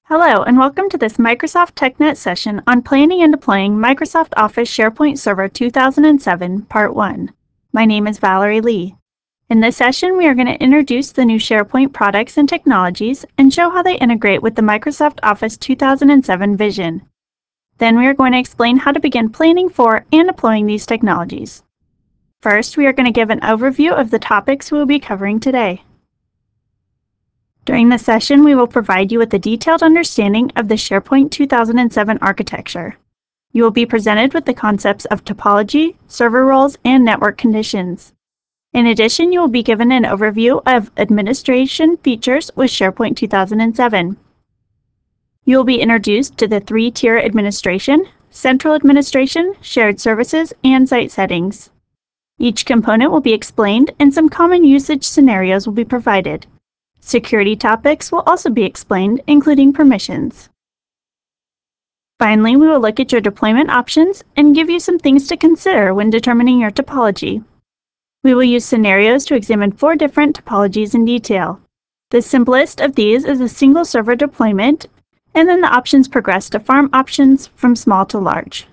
Hello, and welcome to this Microsoft TechNet session on planning and deploying Microsoft Office SharePoint Server 2007, Part 1. My name is Valerie Lee. In this session, we are going to introduce the new SharePoint products and technologies and show how they integrate with the Microsoft Office 2007 vision. Then we are going to explain how to begin planning for and deploying these technologies. First, we are going to give an overview of the topics we will be covering today. During this session, we will provide you with a detailed understanding of the SharePoint 2007 architecture. You will be presented with the concepts of topology, server roles, and network conditions. In addition, you will be given an overview of administration features with SharePoint 2007. You will be introduced to the three-tier administration, central administration, shared services, and site settings. Each component will be explained, and some common usage scenarios will be provided. Security topics will also be explained, including permissions. Finally, we will look at your deployment options and give you some things to consider when determining your topology. We will use scenarios to examine 4 different topologies in detail. The simplest of these is a single server deployment, and then the options progress to farm options from small to large.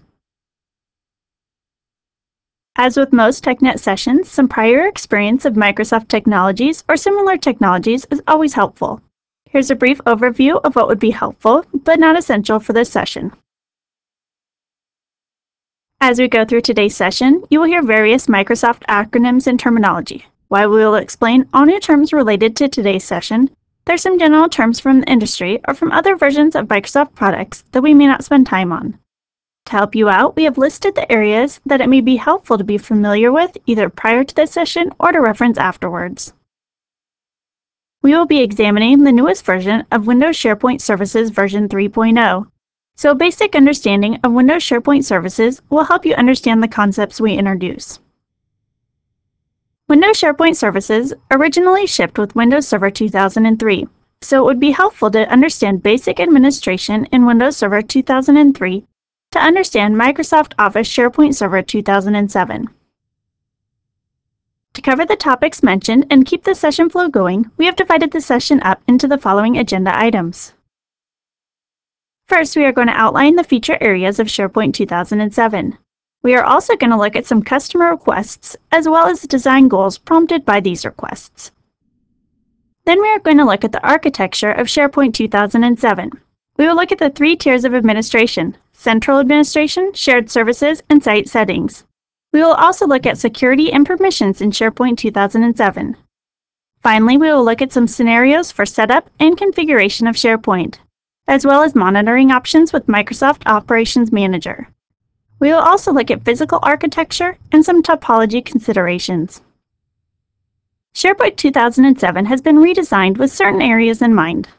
As with most TechNet sessions, some prior experience of Microsoft technologies or similar technologies is always helpful. Here's a brief overview of what would be helpful, but not essential for this session. As we go through today's session, you will hear various Microsoft acronyms and terminology. While we will explain all new terms related to today's session, there are some general terms from the industry or from other versions of Microsoft products that we may not spend time on. To help you out, we have listed the areas that it may be helpful to be familiar with either prior to this session or to reference afterwards. We will be examining the newest version of Windows SharePoint Services version 3.0, so a basic understanding of Windows SharePoint Services will help you understand the concepts we introduce. Windows SharePoint Services originally shipped with Windows Server 2003, so it would be helpful to understand basic administration in Windows Server 2003 to understand Microsoft Office SharePoint Server 2007. To cover the topics mentioned and keep the session flow going, we have divided the session up into the following agenda items. First, we are going to outline the feature areas of SharePoint 2007. We are also going to look at some customer requests as well as design goals prompted by these requests. Then we are going to look at the architecture of SharePoint 2007. We will look at the 3 tiers of administration: central administration, shared services, and site settings. We will also look at security and permissions in SharePoint 2007. Finally, we will look at some scenarios for setup and configuration of SharePoint, as well as monitoring options with Microsoft Operations Manager. We will also look at physical architecture and some topology considerations. SharePoint 2007 has been redesigned with certain areas in mind.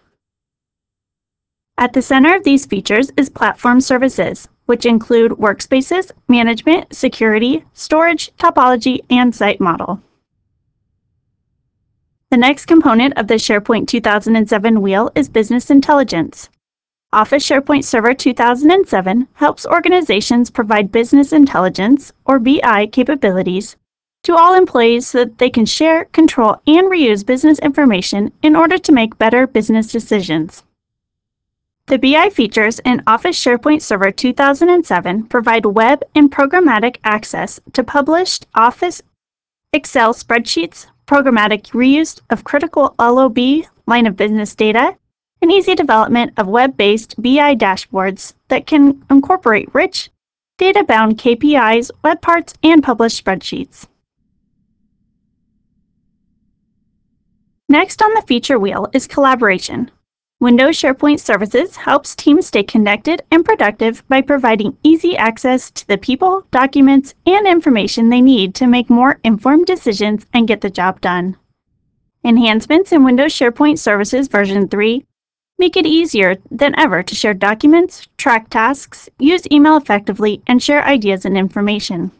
At the center of these features is Platform Services, which include workspaces, management, security, storage, topology, and site model. The next component of the SharePoint 2007 wheel is Business Intelligence. Office SharePoint Server 2007 helps organizations provide business intelligence, or BI, capabilities to all employees so that they can share, control, and reuse business information in order to make better business decisions. The BI features in Office SharePoint Server 2007 provide web and programmatic access to published Office Excel spreadsheets, programmatic reuse of critical LOB line of business data, and easy development of web-based BI dashboards that can incorporate rich, data-bound KPIs, web parts, and published spreadsheets. Next on the feature wheel is Collaboration. Windows SharePoint Services helps teams stay connected and productive by providing easy access to the people, documents, and information they need to make more informed decisions and get the job done. Enhancements in Windows SharePoint Services version 3 make it easier than ever to share documents, track tasks, use email effectively, and share ideas and information.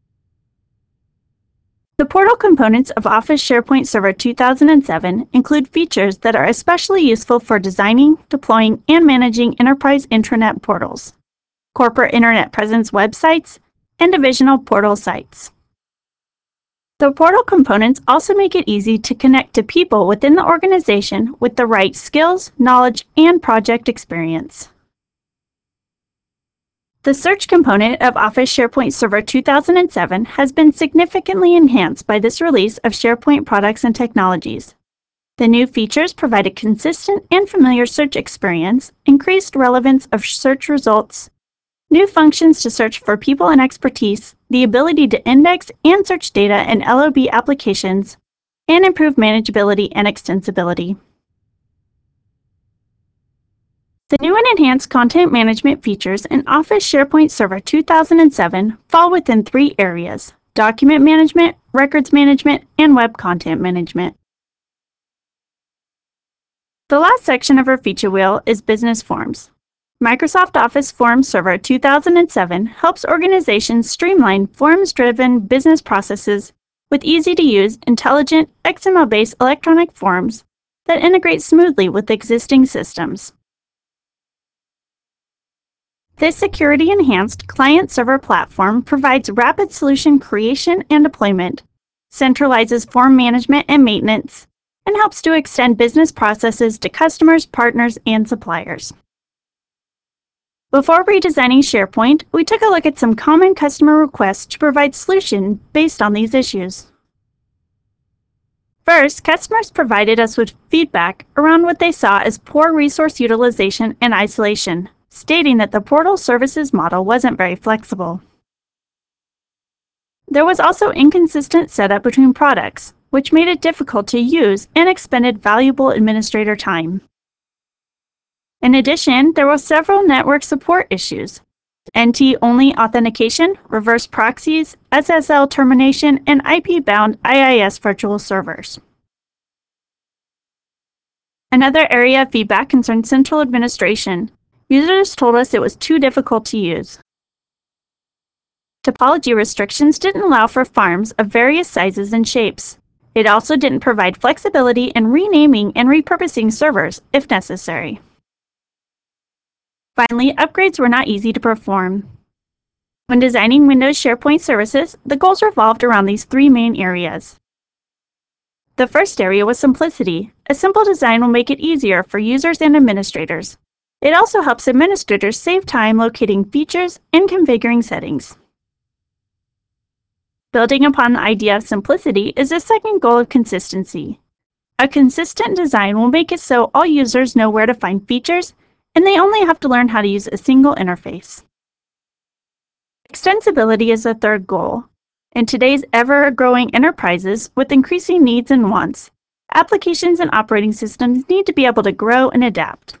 The portal components of Office SharePoint Server 2007 include features that are especially useful for designing, deploying, and managing enterprise intranet portals, corporate internet presence websites, and divisional portal sites. The portal components also make it easy to connect to people within the organization with the right skills, knowledge, and project experience. The search component of Office SharePoint Server 2007 has been significantly enhanced by this release of SharePoint products and technologies. The new features provide a consistent and familiar search experience, increased relevance of search results, new functions to search for people and expertise, the ability to index and search data in LOB applications, and improved manageability and extensibility. The new and enhanced content management features in Office SharePoint Server 2007 fall within 3 areas: document management, records management, and web content management. The last section of our feature wheel is Business Forms. Microsoft Office Forms Server 2007 helps organizations streamline forms-driven business processes with easy-to-use, intelligent, XML-based electronic forms that integrate smoothly with existing systems. This security-enhanced client-server platform provides rapid solution creation and deployment, centralizes form management and maintenance, and helps to extend business processes to customers, partners, and suppliers. Before redesigning SharePoint, we took a look at some common customer requests to provide solutions based on these issues. First, customers provided us with feedback around what they saw as poor resource utilization and isolation, stating that the portal services model wasn't very flexible. There was also inconsistent setup between products, which made it difficult to use and expended valuable administrator time. In addition, there were several network support issues: NT-only authentication, reverse proxies, SSL termination, and IP-bound IIS virtual servers. Another area of feedback concerned central administration. Users told us it was too difficult to use. Topology restrictions didn't allow for farms of various sizes and shapes. It also didn't provide flexibility in renaming and repurposing servers if necessary. Finally, upgrades were not easy to perform. When designing Windows SharePoint services, the goals revolved around these 3 main areas. The first area was simplicity. A simple design will make it easier for users and administrators. It also helps administrators save time locating features and configuring settings. Building upon the idea of simplicity is the second goal of consistency. A consistent design will make it so all users know where to find features, and they only have to learn how to use a single interface. Extensibility is the third goal. In today's ever-growing enterprises with increasing needs and wants, applications and operating systems need to be able to grow and adapt.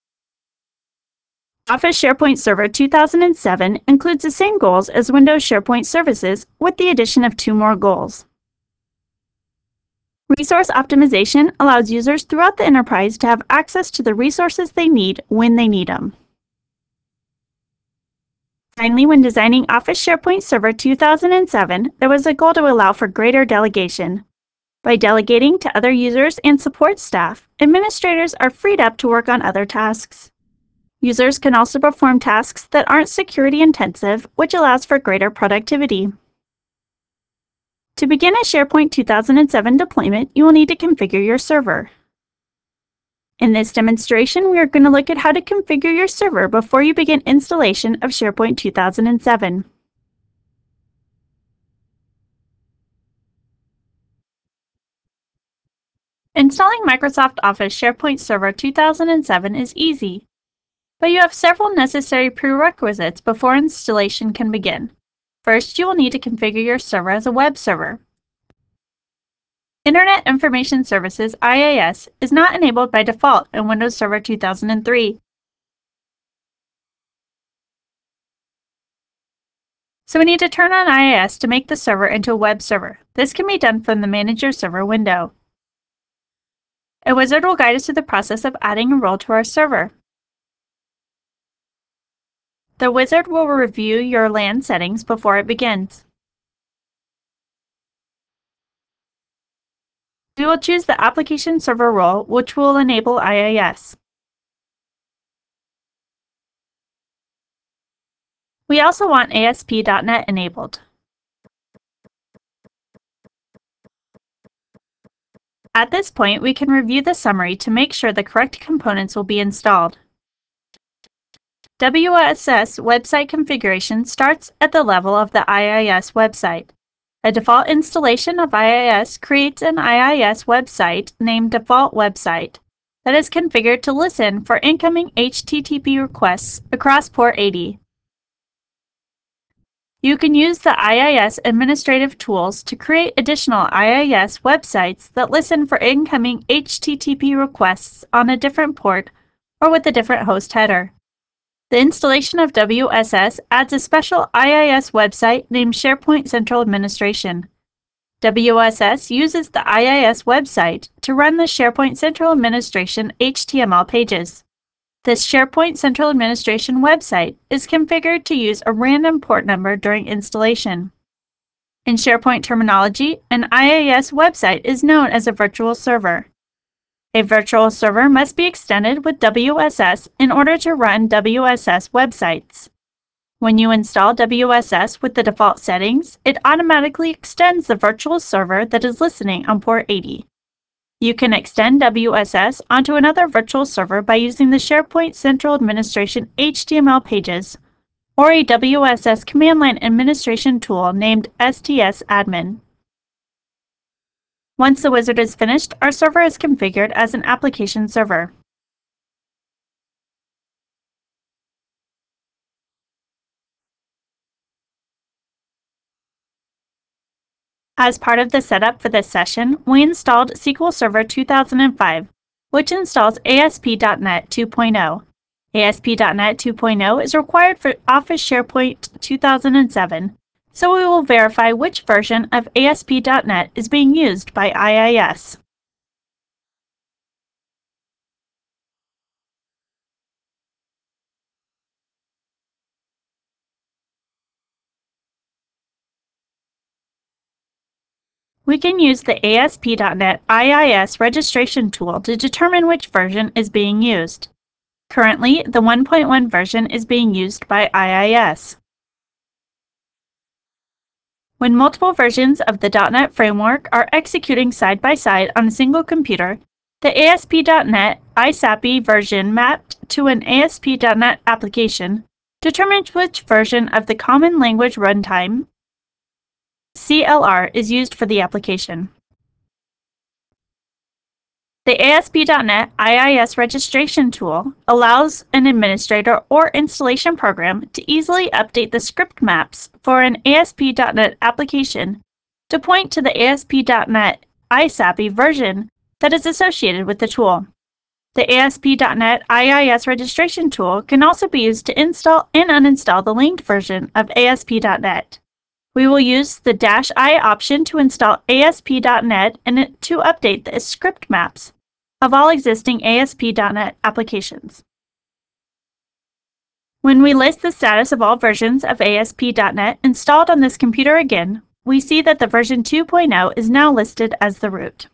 Office SharePoint Server 2007 includes the same goals as Windows SharePoint Services with the addition of 2 more goals. Resource optimization allows users throughout the enterprise to have access to the resources they need when they need them. Finally, when designing Office SharePoint Server 2007, there was a goal to allow for greater delegation. By delegating to other users and support staff, administrators are freed up to work on other tasks. Users can also perform tasks that aren't security intensive, which allows for greater productivity. To begin a SharePoint 2007 deployment, you will need to configure your server. In this demonstration, we are going to look at how to configure your server before you begin installation of SharePoint 2007. Installing Microsoft Office SharePoint Server 2007 is easy, but you have several necessary prerequisites before installation can begin. First, you will need to configure your server as a web server. Internet Information Services (IIS) is not enabled by default in Windows Server 2003. So we need to turn on IIS to make the server into a web server. This can be done from the Manage Your Server window. A wizard will guide us through the process of adding a role to our server. The wizard will review your LAN settings before it begins. We will choose the Application Server role, which will enable IIS. We also want ASP.NET enabled. At this point, we can review the summary to make sure the correct components will be installed. WSS website configuration starts at the level of the IIS website. A default installation of IIS creates an IIS website named Default Website that is configured to listen for incoming HTTP requests across port 80. You can use the IIS administrative tools to create additional IIS websites that listen for incoming HTTP requests on a different port or with a different host header. The installation of WSS adds a special IIS website named SharePoint Central Administration. WSS uses the IIS website to run the SharePoint Central Administration HTML pages. This SharePoint Central Administration website is configured to use a random port number during installation. In SharePoint terminology, an IIS website is known as a virtual server. A virtual server must be extended with WSS in order to run WSS websites. When you install WSS with the default settings, it automatically extends the virtual server that is listening on port 80. You can extend WSS onto another virtual server by using the SharePoint Central Administration HTML pages or a WSS command line administration tool named STS-admin. Once the wizard is finished, our server is configured as an application server. As part of the setup for this session, we installed SQL Server 2005, which installs ASP.NET 2.0. ASP.NET 2.0 is required for Office SharePoint 2007, so we will verify which version of ASP.NET is being used by IIS. We can use the ASP.NET IIS registration tool to determine which version is being used. Currently, the 1.1 version is being used by IIS. When multiple versions of the .NET framework are executing side by side on a single computer, the ASP.NET ISAPI version mapped to an ASP.NET application determines which version of the Common Language Runtime (CLR) is used for the application. The ASP.NET IIS registration tool allows an administrator or installation program to easily update the script maps for an ASP.NET application to point to the ASP.NET ISAPI version that is associated with the tool. The ASP.NET IIS registration tool can also be used to install and uninstall the linked version of ASP.NET. We will use the -I option to install ASP.NET and to update the script maps of all existing ASP.NET applications. When we list the status of all versions of ASP.NET installed on this computer again, we see that the version 2.0 is now listed as the root.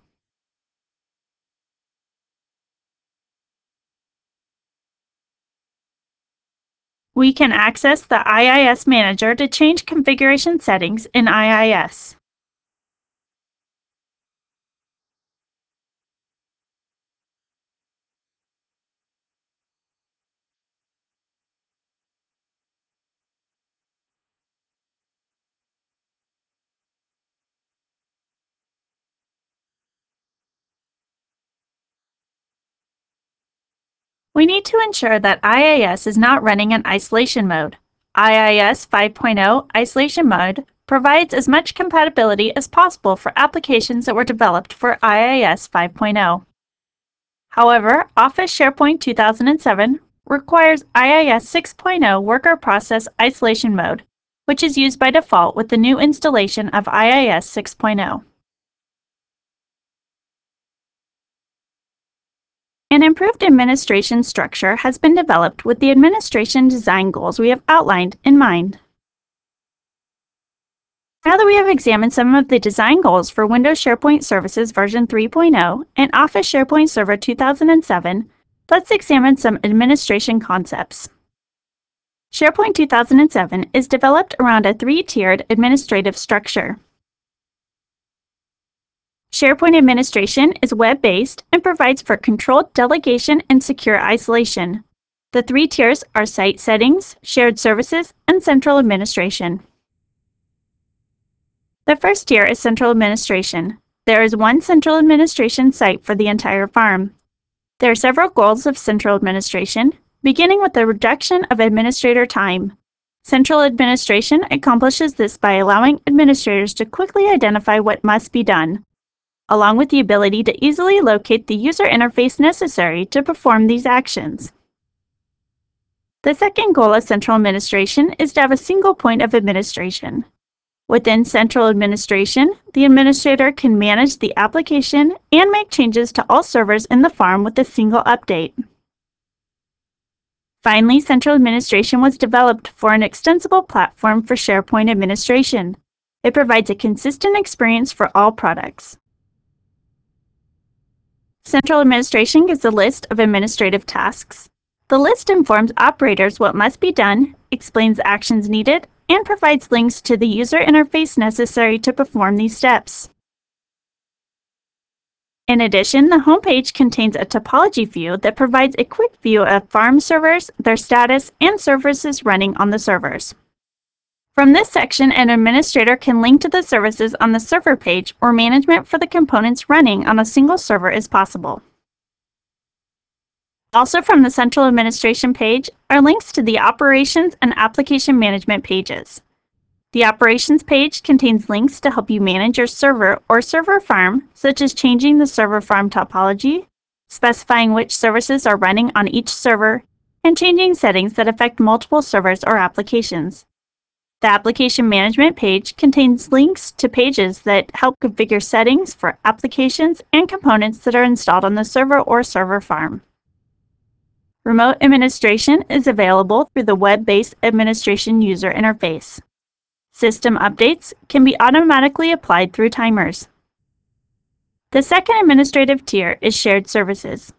We can access the IIS Manager to change configuration settings in IIS. We need to ensure that IIS is not running in isolation mode. IIS 5.0 Isolation Mode provides as much compatibility as possible for applications that were developed for IIS 5.0. However, Office SharePoint 2007 requires IIS 6.0 Worker Process Isolation Mode, which is used by default with the new installation of IIS 6.0. An improved administration structure has been developed with the administration design goals we have outlined in mind. Now that we have examined some of the design goals for Windows SharePoint Services version 3.0 and Office SharePoint Server 2007, let's examine some administration concepts. SharePoint 2007 is developed around a three-tiered administrative structure. SharePoint administration is web-based and provides for controlled delegation and secure isolation. The three tiers are Site Settings, Shared Services, and Central Administration. The first tier is Central Administration. There is one central administration site for the entire farm. There are several goals of central administration, beginning with the reduction of administrator time. Central administration accomplishes this by allowing administrators to quickly identify what must be done, along with the ability to easily locate the user interface necessary to perform these actions. The second goal of central administration is to have a single point of administration. Within central administration, the administrator can manage the application and make changes to all servers in the farm with a single update. Finally, central administration was developed for an extensible platform for SharePoint administration. It provides a consistent experience for all products. Central administration gives a list of administrative tasks. The list informs operators what must be done, explains actions needed, and provides links to the user interface necessary to perform these steps. In addition, the homepage contains a topology view that provides a quick view of farm servers, their status, and services running on the servers. From this section, an administrator can link to the services on the server page, or management for the components running on a single server is possible. Also from the Central Administration page are links to the Operations and Application Management pages. The Operations page contains links to help you manage your server or server farm, such as changing the server farm topology, specifying which services are running on each server, and changing settings that affect multiple servers or applications. The Application Management page contains links to pages that help configure settings for applications and components that are installed on the server or server farm. Remote administration is available through the web-based administration user interface. System updates can be automatically applied through timers. The second administrative tier is shared services.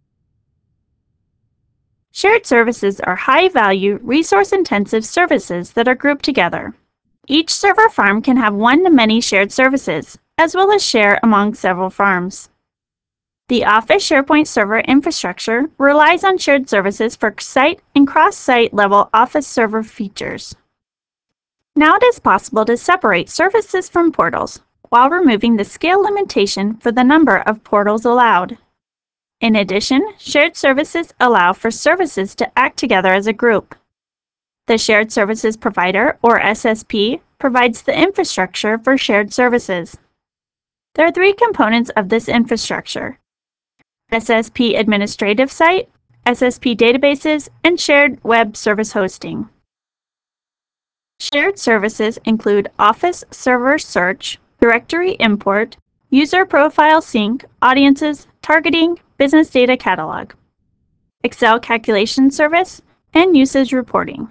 Shared services are high-value, resource-intensive services that are grouped together. Each server farm can have one-to-many shared services, as well as share among several farms. The Office SharePoint server infrastructure relies on shared services for site and cross-site level Office server features. Now it is possible to separate services from portals, while removing the scale limitation for the number of portals allowed. In addition, shared services allow for services to act together as a group. The Shared Services Provider, or SSP, provides the infrastructure for shared services. There are three components of this infrastructure: SSP Administrative Site, SSP Databases, and Shared Web Service Hosting. Shared services include Office Server Search, Directory Import, User Profile Sync, Audiences, Targeting, Business Data Catalog, Excel Calculation Service, and Usage Reporting.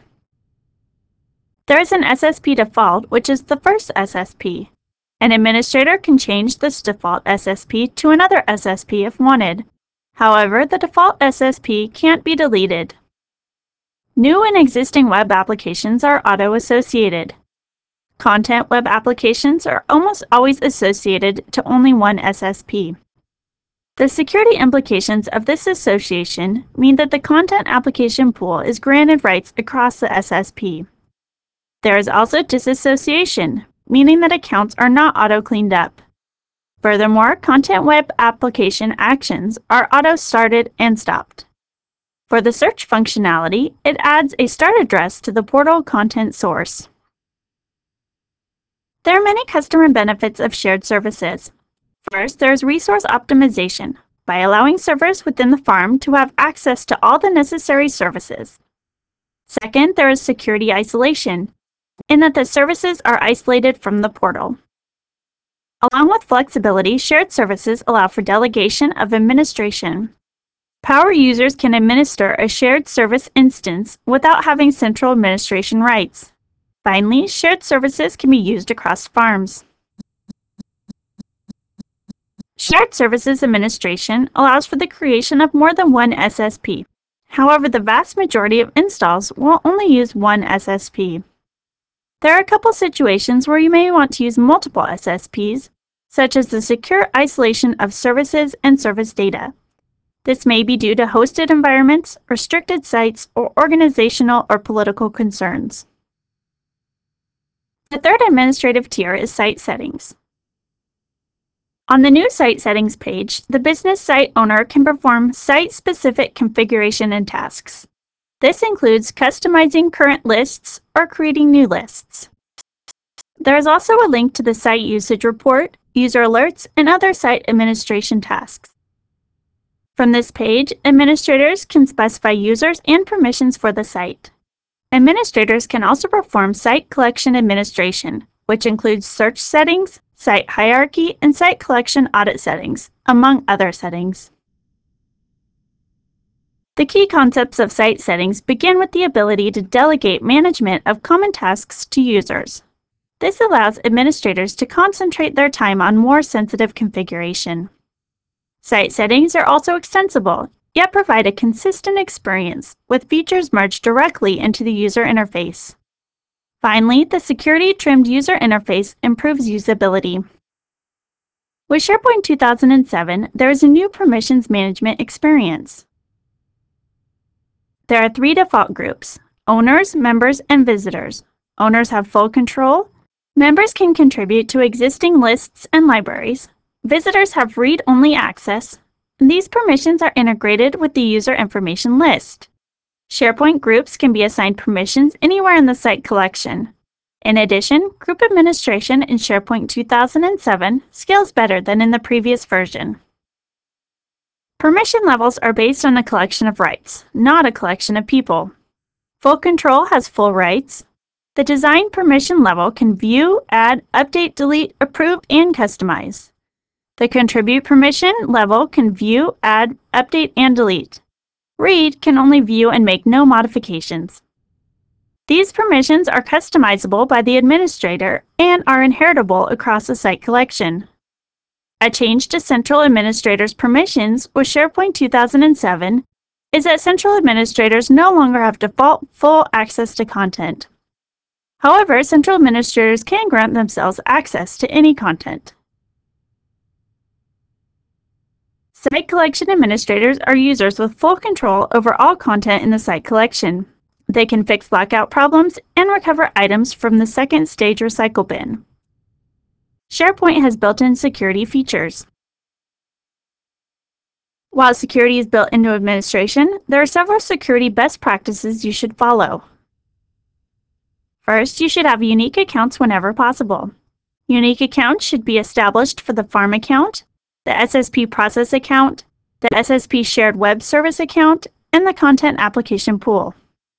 There is an SSP default, which is the first SSP. An administrator can change this default SSP to another SSP if wanted. However, the default SSP can't be deleted. New and existing web applications are auto-associated. Content web applications are almost always associated to only one SSP. The security implications of this association mean that the content application pool is granted rights across the SSP. There is also disassociation, meaning that accounts are not auto-cleaned up. Furthermore, content web application actions are auto-started and stopped. For the search functionality, it adds a start address to the portal content source. There are many customer benefits of shared services. First, there is resource optimization, by allowing servers within the farm to have access to all the necessary services. Second, there is security isolation, in that the services are isolated from the portal. Along with flexibility, shared services allow for delegation of administration. Power users can administer a shared service instance without having central administration rights. Finally, shared services can be used across farms. Shared Services Administration allows for the creation of more than one SSP. However, the vast majority of installs will only use one SSP. There are a couple situations where you may want to use multiple SSPs, such as the secure isolation of services and service data. This may be due to hosted environments, restricted sites, or organizational or political concerns. The third administrative tier is site settings. On the new site settings page, the business site owner can perform site-specific configuration and tasks. This includes customizing current lists or creating new lists. There is also a link to the site usage report, user alerts, and other site administration tasks. From this page, administrators can specify users and permissions for the site. Administrators can also perform site collection administration, which includes search settings, site hierarchy, and site collection audit settings, among other settings. The key concepts of site settings begin with the ability to delegate management of common tasks to users. This allows administrators to concentrate their time on more sensitive configuration. Site settings are also extensible, yet provide a consistent experience, with features merged directly into the user interface. Finally, the security-trimmed user interface improves usability. With SharePoint 2007, there is a new permissions management experience. There are 3 default groups: owners, members, and visitors. Owners have full control. Members can contribute to existing lists and libraries. Visitors have read-only access. These permissions are integrated with the user information list. SharePoint groups can be assigned permissions anywhere in the site collection. In addition, group administration in SharePoint 2007 scales better than in the previous version. Permission levels are based on a collection of rights, not a collection of people. Full control has full rights. The design permission level can view, add, update, delete, approve, and customize. The contribute permission level can view, add, update, and delete. Read can only view and make no modifications. These permissions are customizable by the administrator and are inheritable across a site collection. A change to central administrator's permissions with SharePoint 2007 is that central administrators no longer have default full access to content. However, central administrators can grant themselves access to any content. Site collection administrators are users with full control over all content in the site collection. They can fix blackout problems and recover items from the second stage recycle bin. SharePoint has built-in security features. While security is built into administration, there are several security best practices you should follow. First, you should have unique accounts whenever possible. Unique accounts should be established for the farm account, the SSP process account, the SSP shared web service account, and the content application pool.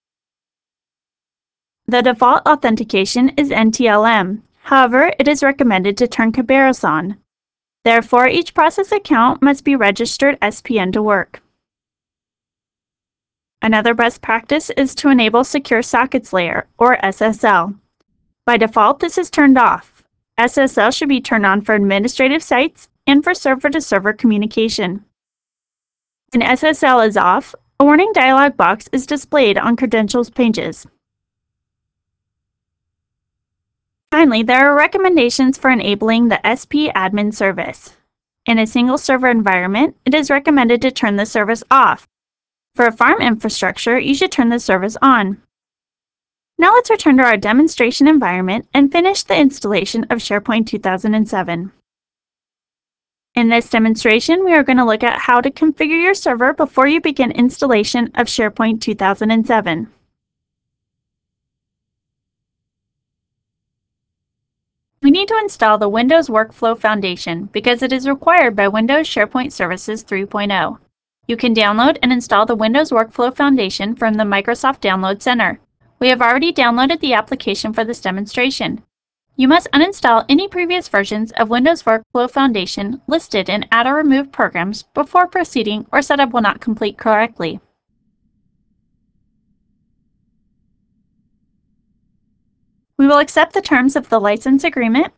The default authentication is NTLM. However, it is recommended to turn Kerberos on. Therefore, each process account must be registered SPN to work. Another best practice is to enable Secure Sockets Layer, or SSL. By default, this is turned off. SSL should be turned on for administrative sites and for server-to-server communication. When SSL is off, a warning dialog box is displayed on credentials pages. Finally, there are recommendations for enabling the SP admin service. In a single server environment, it is recommended to turn the service off. For a farm infrastructure, you should turn the service on. Now let's return to our demonstration environment and finish the installation of SharePoint 2007. In this demonstration, we are going to look at how to configure your server before you begin installation of SharePoint 2007. We need to install the Windows Workflow Foundation because it is required by Windows SharePoint Services 3.0. You can download and install the Windows Workflow Foundation from the Microsoft Download Center. We have already downloaded the application for this demonstration. You must uninstall any previous versions of Windows Workflow Foundation listed in Add or Remove Programs before proceeding, or setup will not complete correctly. We will accept the terms of the license agreement.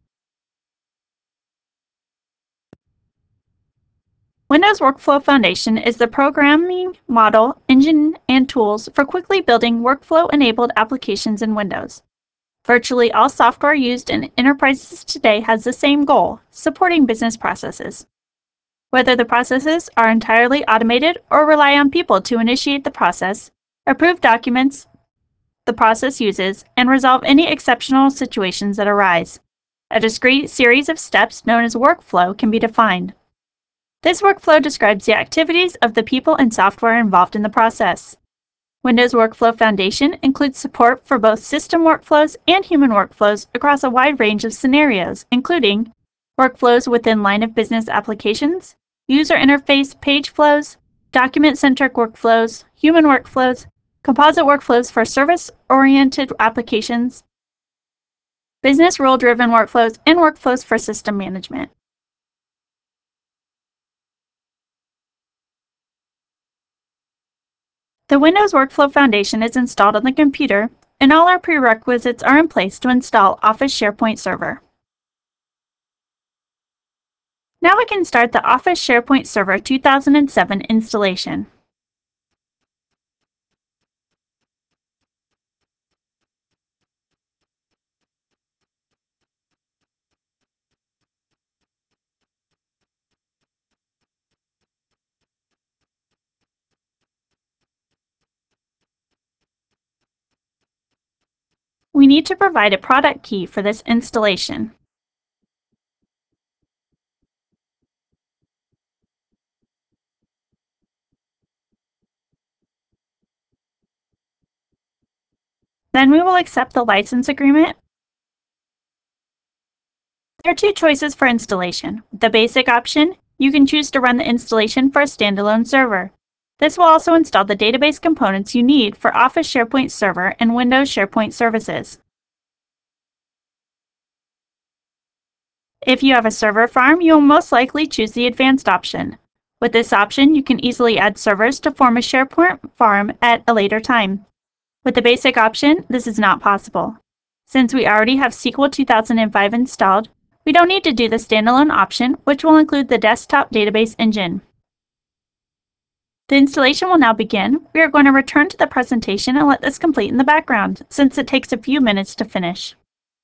Windows Workflow Foundation is the programming model, engine, and tools for quickly building workflow-enabled applications in Windows. Virtually all software used in enterprises today has the same goal, supporting business processes. Whether the processes are entirely automated or rely on people to initiate the process, approve documents the process uses, and resolve any exceptional situations that arise. A discrete series of steps known as workflow can be defined. This workflow describes the activities of the people and software involved in the process. Windows Workflow Foundation includes support for both system workflows and human workflows across a wide range of scenarios, including workflows within line of business applications, user interface page flows, document-centric workflows, human workflows, composite workflows for service-oriented applications, business rule-driven workflows, and workflows for system management. The Windows Workflow Foundation is installed on the computer, and all our prerequisites are in place to install Office SharePoint Server. Now we can start the Office SharePoint Server 2007 installation. We need to provide a product key for this installation. Then we will accept the license agreement. There are two choices for installation. The basic option, you can choose to run the installation for a standalone server. This will also install the database components you need for Office SharePoint Server and Windows SharePoint services. If you have a server farm, you will most likely choose the advanced option. With this option, you can easily add servers to form a SharePoint farm at a later time. With the basic option, this is not possible. Since we already have SQL 2005 installed, we don't need to do the standalone option, which will include the desktop database engine. The installation will now begin. We are going to return to the presentation and let this complete in the background, since it takes a few minutes to finish.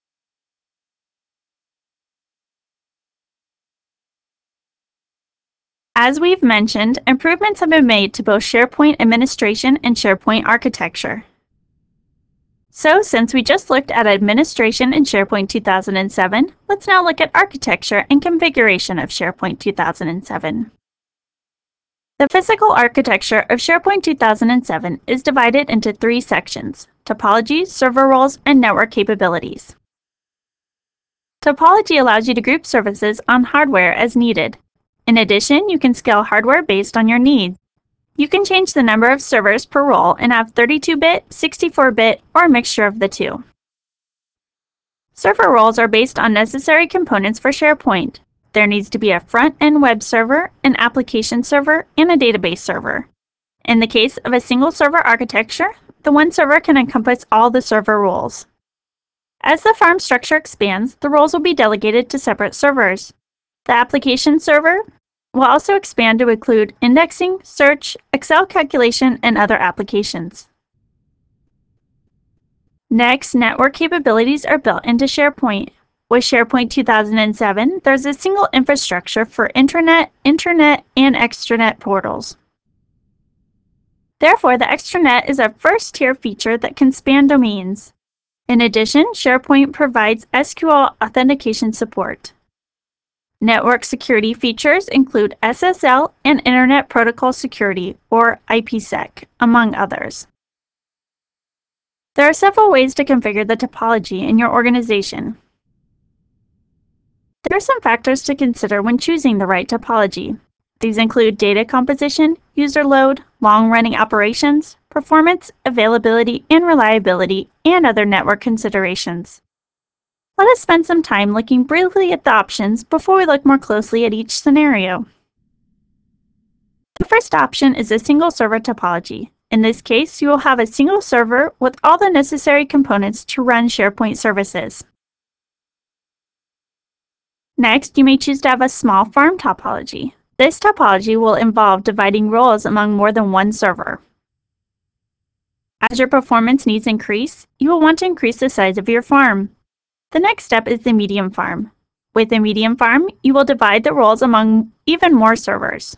As we've mentioned, improvements have been made to both SharePoint administration and SharePoint architecture. So, since we just looked at administration in SharePoint 2007, let's now look at architecture and configuration of SharePoint 2007. The physical architecture of SharePoint 2007 is divided into three sections: topology, server roles, and network capabilities. Topology allows you to group services on hardware as needed. In addition, you can scale hardware based on your needs. You can change the number of servers per role and have 32-bit, 64-bit, or a mixture of the two. Server roles are based on necessary components for SharePoint. There needs to be a front-end web server, an application server, and a database server. In the case of a single server architecture, the one server can encompass all the server roles. As the farm structure expands, the roles will be delegated to separate servers. The application server will also expand to include indexing, search, Excel calculation, and other applications. Next, network capabilities are built into SharePoint. With SharePoint 2007, there's a single infrastructure for intranet, internet, and extranet portals. Therefore, the extranet is a first-tier feature that can span domains. In addition, SharePoint provides SQL authentication support. Network security features include SSL and Internet Protocol Security, or IPsec, among others. There are several ways to configure the topology in your organization. There are some factors to consider when choosing the right topology. These include data composition, user load, long-running operations, performance, availability, and reliability, and other network considerations. Let us spend some time looking briefly at the options before we look more closely at each scenario. The first option is a single server topology. In this case, you will have a single server with all the necessary components to run SharePoint services. Next, you may choose to have a small farm topology. This topology will involve dividing roles among more than one server. As your performance needs increase, you will want to increase the size of your farm. The next step is the medium farm. With a medium farm, you will divide the roles among even more servers.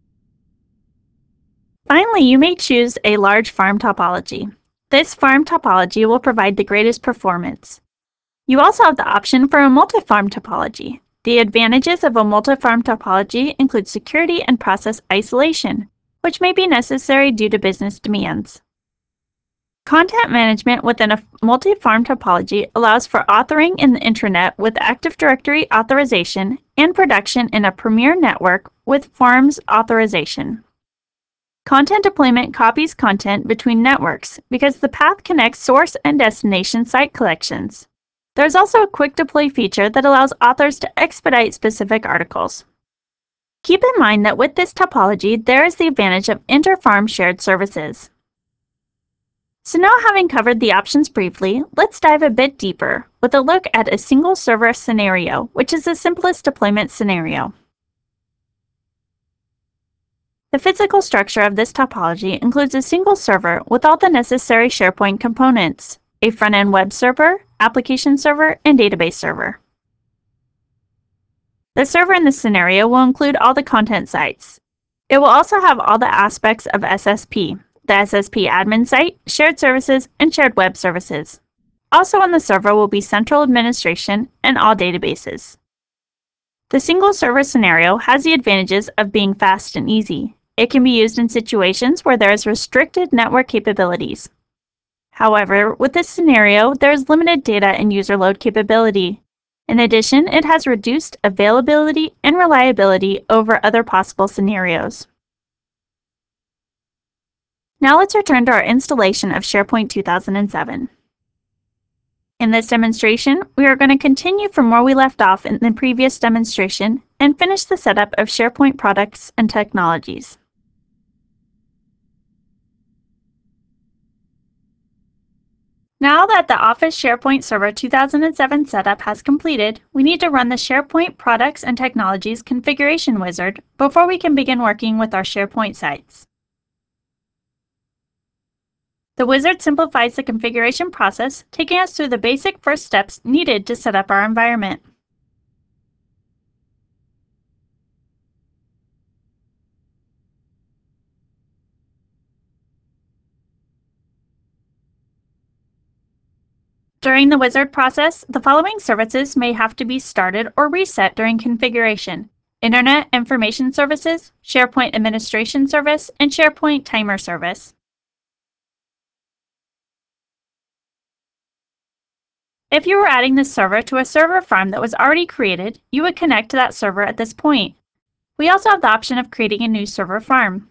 Finally, you may choose a large farm topology. This farm topology will provide the greatest performance. You also have the option for a multi-farm topology. The advantages of a multi-farm topology include security and process isolation, which may be necessary due to business demands. Content management within a multi-farm topology allows for authoring in the intranet with Active Directory authorization and production in a Premier network with Forms authorization. Content deployment copies content between networks because the path connects source and destination site collections. There's also a quick deploy feature that allows authors to expedite specific articles. Keep in mind that with this topology, there is the advantage of inter-farm shared services. So now, having covered the options briefly, let's dive a bit deeper with a look at a single server scenario, which is the simplest deployment scenario. The physical structure of this topology includes a single server with all the necessary SharePoint components, a front-end web server, application server, and database server. The server in this scenario will include all the content sites. It will also have all the aspects of SSP, the SSP admin site, shared services, and shared web services. Also on the server will be central administration and all databases. The single server scenario has the advantages of being fast and easy. It can be used in situations where there is restricted network capabilities. However, with this scenario, there is limited data and user load capability. In addition, it has reduced availability and reliability over other possible scenarios. Now let's return to our installation of SharePoint 2007. In this demonstration, we are going to continue from where we left off in the previous demonstration and finish the setup of SharePoint products and technologies. Now that the Office SharePoint Server 2007 setup has completed, we need to run the SharePoint Products and Technologies Configuration Wizard before we can begin working with our SharePoint sites. The wizard simplifies the configuration process, taking us through the basic first steps needed to set up our environment. During the wizard process, the following services may have to be started or reset during configuration: Internet Information Services, SharePoint Administration Service, and SharePoint Timer Service. If you were adding this server to a server farm that was already created, you would connect to that server at this point. We also have the option of creating a new server farm.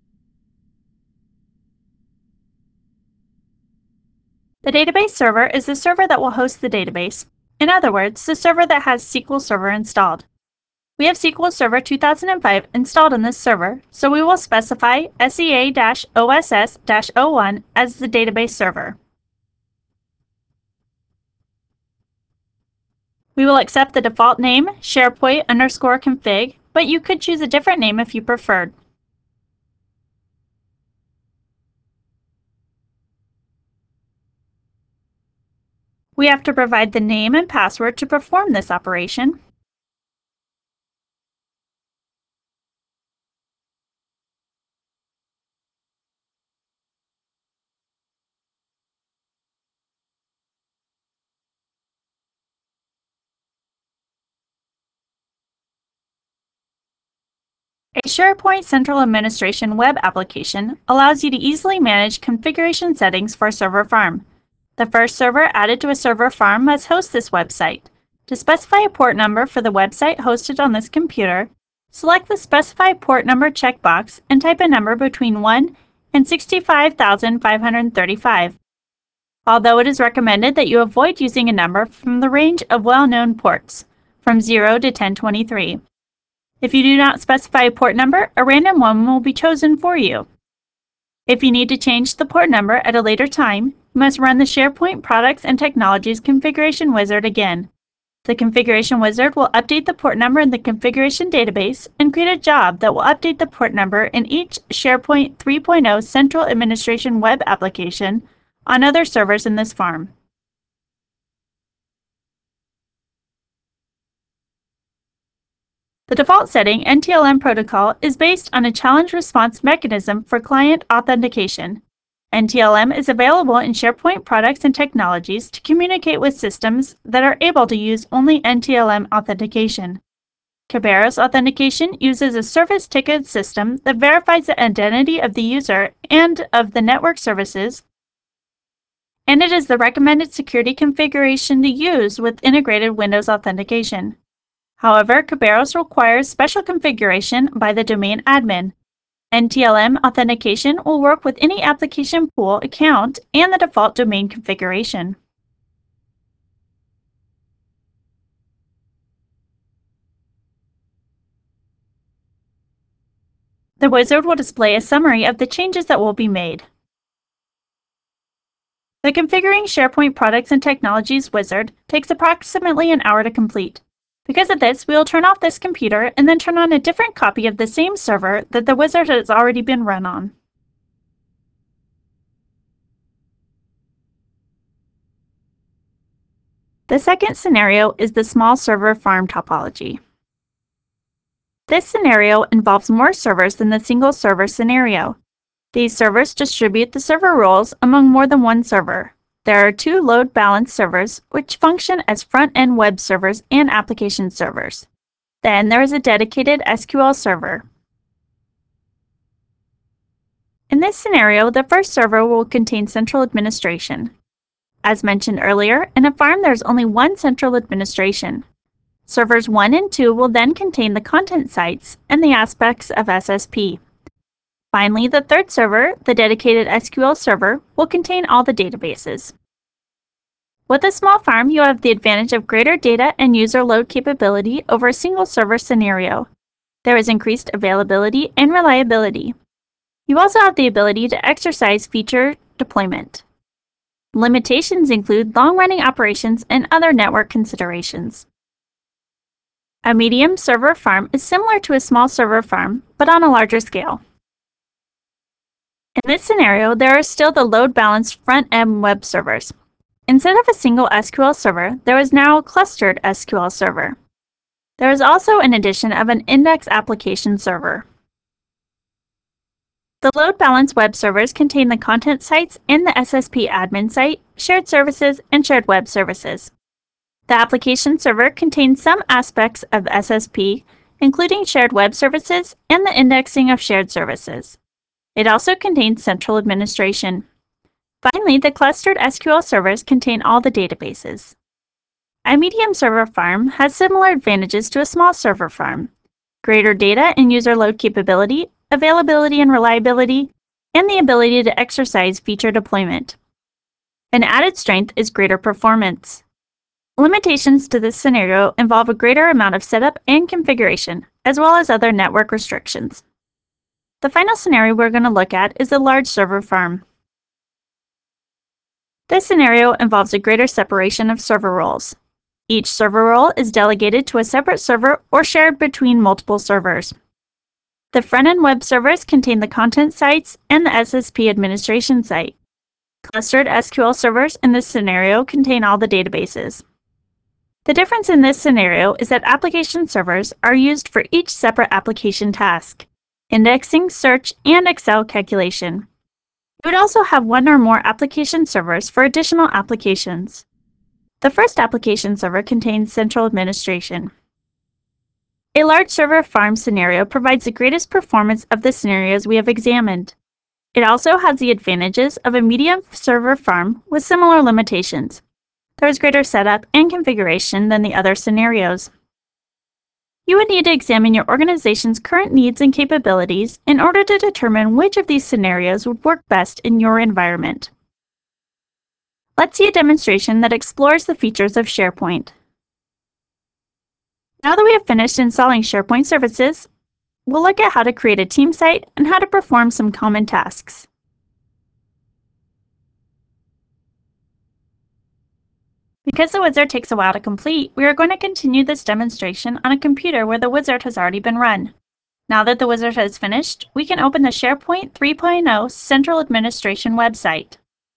The database server is the server that will host the database. In other words, the server that has SQL Server installed. We have SQL Server 2005 installed on this server, so we will specify SEA-OSS-01 as the database server. We will accept the default name, SharePoint_config, but you could choose a different name if you preferred. We have to provide the name and password to perform this operation. A SharePoint Central Administration web application allows you to easily manage configuration settings for a server farm. The first server added to a server farm must host this website. To specify a port number for the website hosted on this computer, select the Specify Port Number checkbox and type a number between 1 and 65,535. Although it is recommended that you avoid using a number from the range of well-known ports, from 0 to 1023. If you do not specify a port number, a random one will be chosen for you. If you need to change the port number at a later time, you must run the SharePoint Products and Technologies Configuration Wizard again. The configuration wizard will update the port number in the configuration database and create a job that will update the port number in each SharePoint 3.0 Central Administration web application on other servers in this farm. The default setting, NTLM protocol, is based on a challenge response mechanism for client authentication. NTLM is available in SharePoint products and technologies to communicate with systems that are able to use only NTLM authentication. Kerberos authentication uses a service ticket system that verifies the identity of the user and of the network services, and it is the recommended security configuration to use with integrated Windows authentication. However, Kerberos requires special configuration by the domain admin. NTLM authentication will work with any application pool account and the default domain configuration. The wizard will display a summary of the changes that will be made. The Configuring SharePoint Products and Technologies wizard takes approximately an hour to complete. Because of this, we will turn off this computer and then turn on a different copy of the same server that the wizard has already been run on. The second scenario is the small server farm topology. This scenario involves more servers than the single server scenario. These servers distribute the server roles among more than one server. There are two load balance servers, which function as front-end web servers and application servers. Then there is a dedicated SQL server. In this scenario, the first server will contain central administration. As mentioned earlier, in a farm there's only one central administration. Servers 1 and 2 will then contain the content sites and the aspects of SSP. Finally, the third server, the dedicated SQL server, will contain all the databases. With a small farm, you have the advantage of greater data and user load capability over a single server scenario. There is increased availability and reliability. You also have the ability to exercise feature deployment. Limitations include long-running operations and other network considerations. A medium server farm is similar to a small server farm, but on a larger scale. In this scenario, there are still the load-balanced front-end web servers. Instead of a single SQL server, there is now a clustered SQL server. There is also an addition of an index application server. The load-balanced web servers contain the content sites and the SSP admin site, shared services, and shared web services. The application server contains some aspects of SSP, including shared web services and the indexing of shared services. It also contains central administration. Finally, the clustered SQL servers contain all the databases. A medium server farm has similar advantages to a small server farm: greater data and user load capability, availability and reliability, and the ability to exercise feature deployment. An added strength is greater performance. Limitations to this scenario involve a greater amount of setup and configuration, as well as other network restrictions. The final scenario we're going to look at is a large server farm. This scenario involves a greater separation of server roles. Each server role is delegated to a separate server or shared between multiple servers. The front-end web servers contain the content sites and the SSP administration site. Clustered SQL servers in this scenario contain all the databases. The difference in this scenario is that application servers are used for each separate application task: indexing, search, and Excel calculation. You would also have one or more application servers for additional applications. The first application server contains central administration. A large server farm scenario provides the greatest performance of the scenarios we have examined. It also has the advantages of a medium server farm with similar limitations. There is greater setup and configuration than the other scenarios. You would need to examine your organization's current needs and capabilities in order to determine which of these scenarios would work best in your environment. Let's see a demonstration that explores the features of SharePoint. Now that we have finished installing SharePoint services, we'll look at how to create a team site and how to perform some common tasks. Because the wizard takes a while to complete, we are going to continue this demonstration on a computer where the wizard has already been run. Now that the wizard has finished, we can open the SharePoint 3.0 Central Administration website.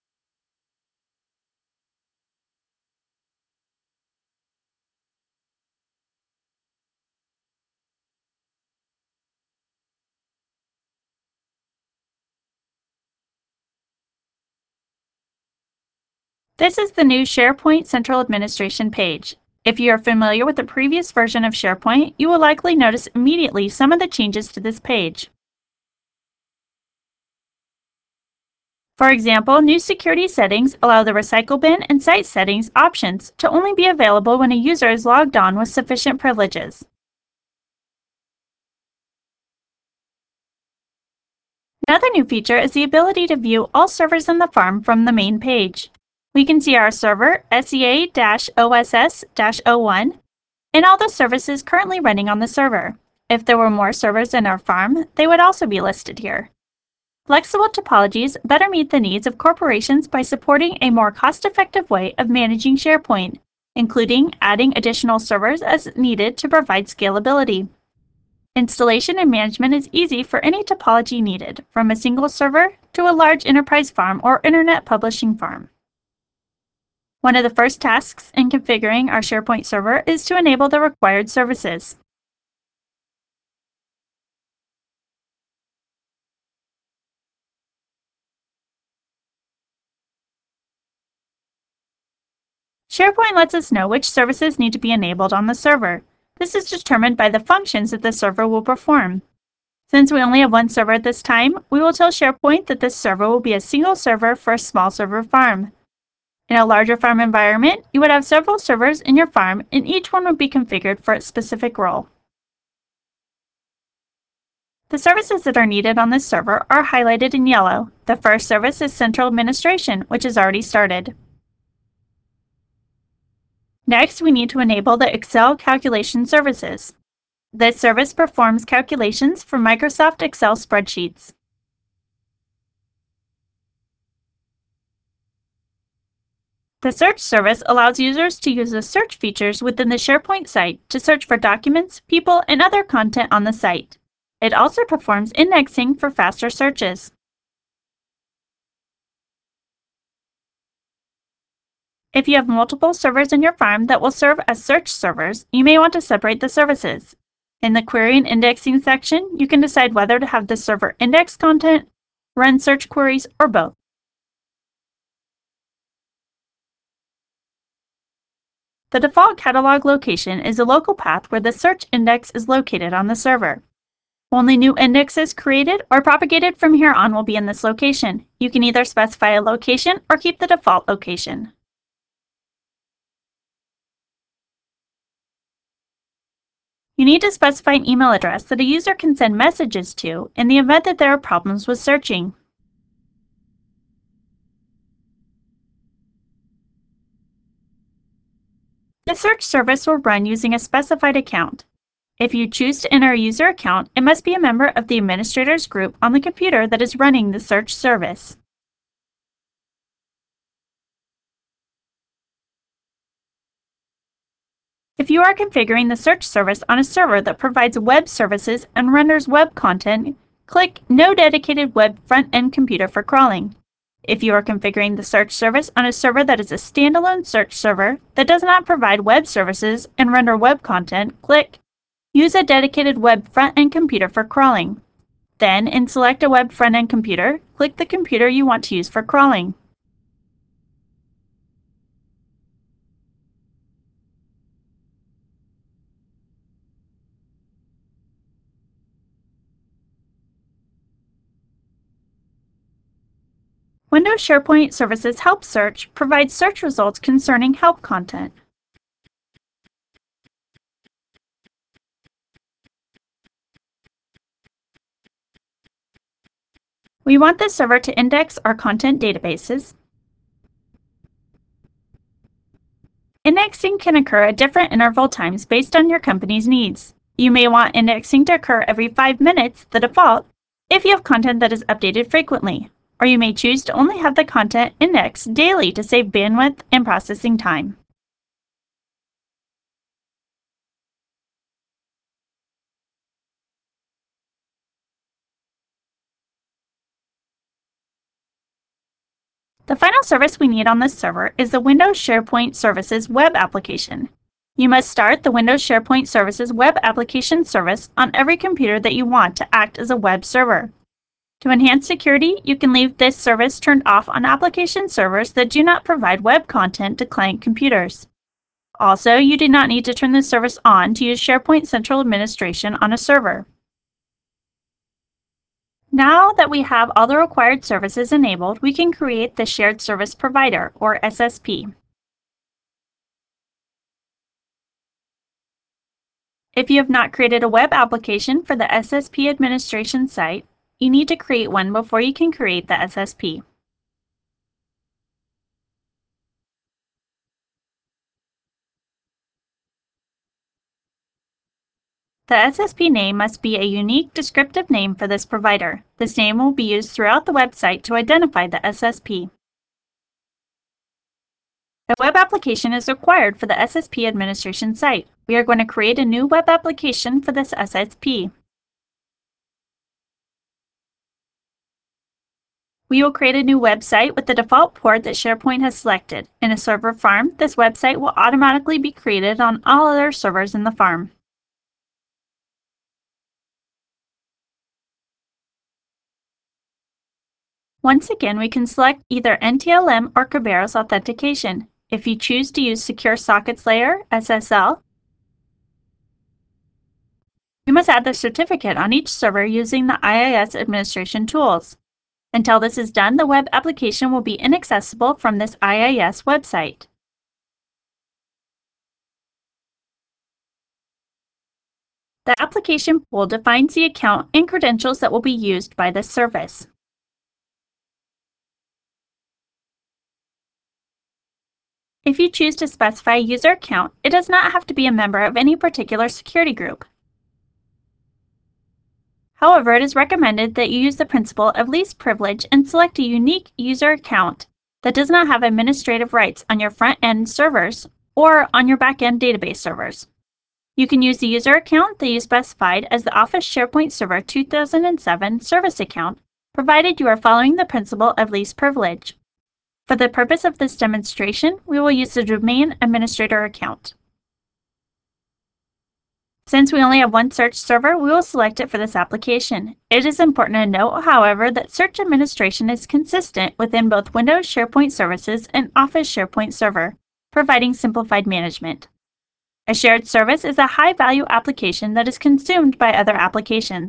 This is the new SharePoint Central Administration page. If you are familiar with the previous version of SharePoint, you will likely notice immediately some of the changes to this page. For example, new security settings allow the recycle bin and site settings options to only be available when a user is logged on with sufficient privileges. Another new feature is the ability to view all servers in the farm from the main page. We can see our server, SEA-OSS-01, and all the services currently running on the server. If there were more servers in our farm, they would also be listed here. Flexible topologies better meet the needs of corporations by supporting a more cost-effective way of managing SharePoint, including adding additional servers as needed to provide scalability. Installation and management is easy for any topology needed, from a single server to a large enterprise farm or internet publishing farm. One of the first tasks in configuring our SharePoint server is to enable the required services. SharePoint lets us know which services need to be enabled on the server. This is determined by the functions that the server will perform. Since we only have one server at this time, we will tell SharePoint that this server will be a single server for a small server farm. In a larger farm environment, you would have several servers in your farm, and each one would be configured for its specific role. The services that are needed on this server are highlighted in yellow. The first service is Central Administration, which is already started. Next, we need to enable the Excel calculation services. This service performs calculations for Microsoft Excel spreadsheets. The search service allows users to use the search features within the SharePoint site to search for documents, people, and other content on the site. It also performs indexing for faster searches. If you have multiple servers in your farm that will serve as search servers, you may want to separate the services. In the Query and Indexing section, you can decide whether to have the server index content, run search queries, or both. The default catalog location is a local path where the search index is located on the server. Only new indexes created or propagated from here on will be in this location. You can either specify a location or keep the default location. You need to specify an email address that a user can send messages to in the event that there are problems with searching. The search service will run using a specified account. If you choose to enter a user account, it must be a member of the administrators group on the computer that is running the search service. If you are configuring the search service on a server that provides web services and renders web content, click No Dedicated Web Front-End Computer for crawling. If you are configuring the search service on a server that is a standalone search server that does not provide web services and render web content, click Use a Dedicated Web Front-End Computer for crawling. Then, in Select a Web Front-End Computer, click the computer you want to use for crawling. Windows SharePoint Services Help Search provides search results concerning help content. We want this server to index our content databases. Indexing can occur at different interval times based on your company's needs. You may want indexing to occur every 5 minutes, the default, if you have content that is updated frequently, or you may choose to only have the content indexed daily to save bandwidth and processing time. The final service we need on this server is the Windows SharePoint Services web application. You must start the Windows SharePoint Services web application service on every computer that you want to act as a web server. To enhance security, you can leave this service turned off on application servers that do not provide web content to client computers. Also, you do not need to turn this service on to use SharePoint Central Administration on a server. Now that we have all the required services enabled, we can create the Shared Service Provider, or SSP. If you have not created a web application for the SSP administration site, you need to create one before you can create the SSP. The SSP name must be a unique descriptive name for this provider. This name will be used throughout the website to identify the SSP. A web application is required for the SSP administration site. We are going to create a new web application for this SSP. We will create a new website with the default port that SharePoint has selected. In a server farm, this website will automatically be created on all other servers in the farm. Once again, we can select either NTLM or Kerberos authentication. If you choose to use Secure Sockets Layer, SSL, you must add the certificate on each server using the IIS administration tools. Until this is done, the web application will be inaccessible from this IIS website. The application pool defines the account and credentials that will be used by this service. If you choose to specify a user account, it does not have to be a member of any particular security group. However, it is recommended that you use the principle of least privilege and select a unique user account that does not have administrative rights on your front-end servers or on your back-end database servers. You can use the user account that you specified as the Office SharePoint Server 2007 service account, provided you are following the principle of least privilege. For the purpose of this demonstration, we will use the domain administrator account. Since we only have one search server, we will select it for this application. It is important to note, however, that search administration is consistent within both Windows SharePoint Services and Office SharePoint Server, providing simplified management. A shared service is a high-value application that is consumed by other applications.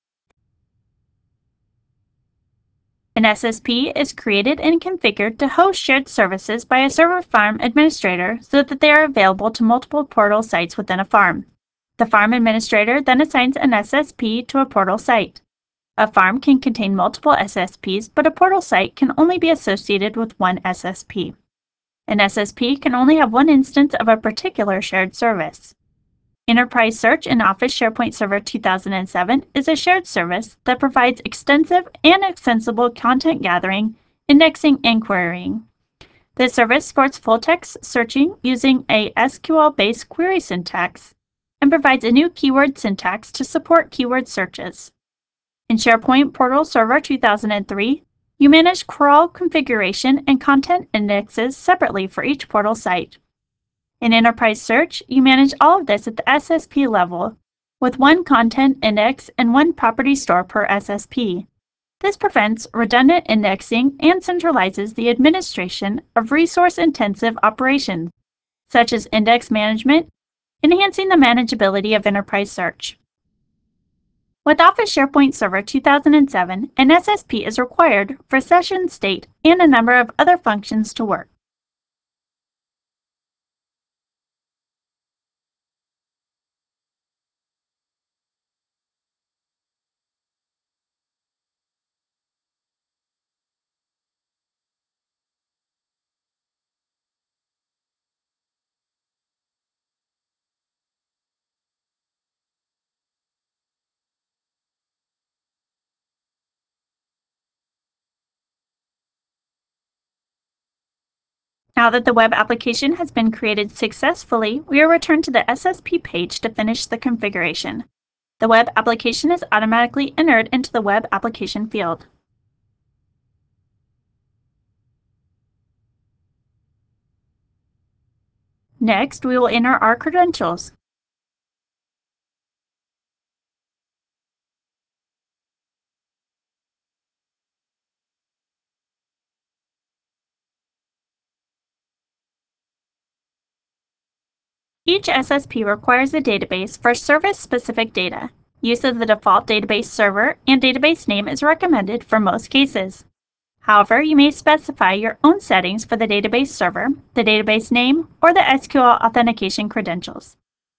An SSP is created and configured to host shared services by a server farm administrator so that they are available to multiple portal sites within a farm. The farm administrator then assigns an SSP to a portal site. A farm can contain multiple SSPs, but a portal site can only be associated with one SSP. An SSP can only have one instance of a particular shared service. Enterprise Search in Office SharePoint Server 2007 is a shared service that provides extensive and extensible content gathering, indexing, and querying. This service supports full-text searching using a SQL-based query syntax and provides a new keyword syntax to support keyword searches. In SharePoint Portal Server 2003, you manage crawl configuration and content indexes separately for each portal site. In Enterprise Search, you manage all of this at the SSP level, with one content index and one property store per SSP. This prevents redundant indexing and centralizes the administration of resource-intensive operations, such as index management, enhancing the manageability of Enterprise Search. With Office SharePoint Server 2007, an SSP is required for session state and a number of other functions to work. Now that the web application has been created successfully, we are returned to the SSP page to finish the configuration. The web application is automatically entered into the web application field. Next, we will enter our credentials. Each SSP requires a database for service-specific data. Use of the default database server and database name is recommended for most cases. However, you may specify your own settings for the database server, the database name, or the SQL authentication credentials.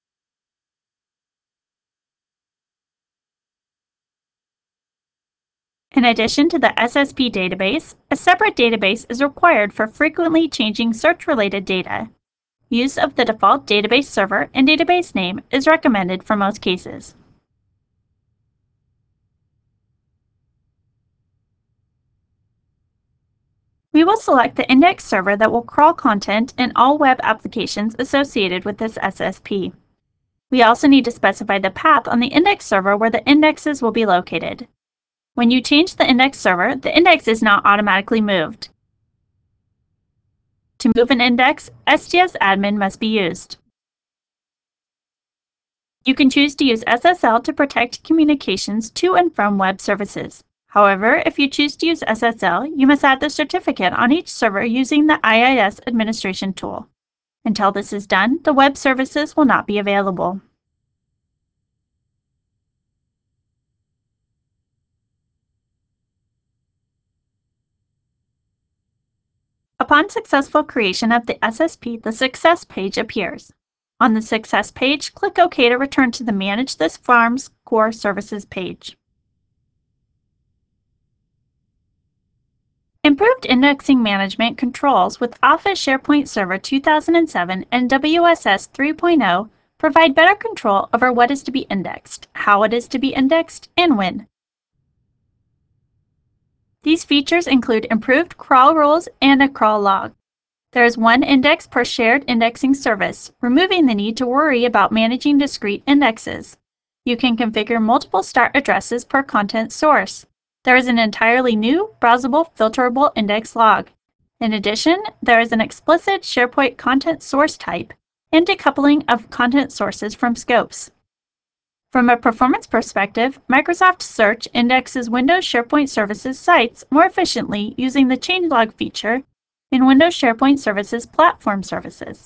In addition to the SSP database, a separate database is required for frequently changing search-related data. Use of the default database server and database name is recommended for most cases. We will select the index server that will crawl content in all web applications associated with this SSP. We also need to specify the path on the index server where the indexes will be located. When you change the index server, the index is not automatically moved. To move an index, STS admin must be used. You can choose to use SSL to protect communications to and from web services. However, if you choose to use SSL, you must add the certificate on each server using the IIS administration tool. Until this is done, the web services will not be available. Upon successful creation of the SSP, the Success page appears. On the Success page, click OK to return to the Manage this Farm's Core Services page. Improved indexing management controls with Office SharePoint Server 2007 and WSS 3.0 provide better control over what is to be indexed, how it is to be indexed, and when. These features include improved crawl rules and a crawl log. There is one index per shared indexing service, removing the need to worry about managing discrete indexes. You can configure multiple start addresses per content source. There is an entirely new, browsable, filterable index log. In addition, there is an explicit SharePoint content source type and decoupling of content sources from scopes. From a performance perspective, Microsoft Search indexes Windows SharePoint Services sites more efficiently using the changelog feature in Windows SharePoint Services Platform Services.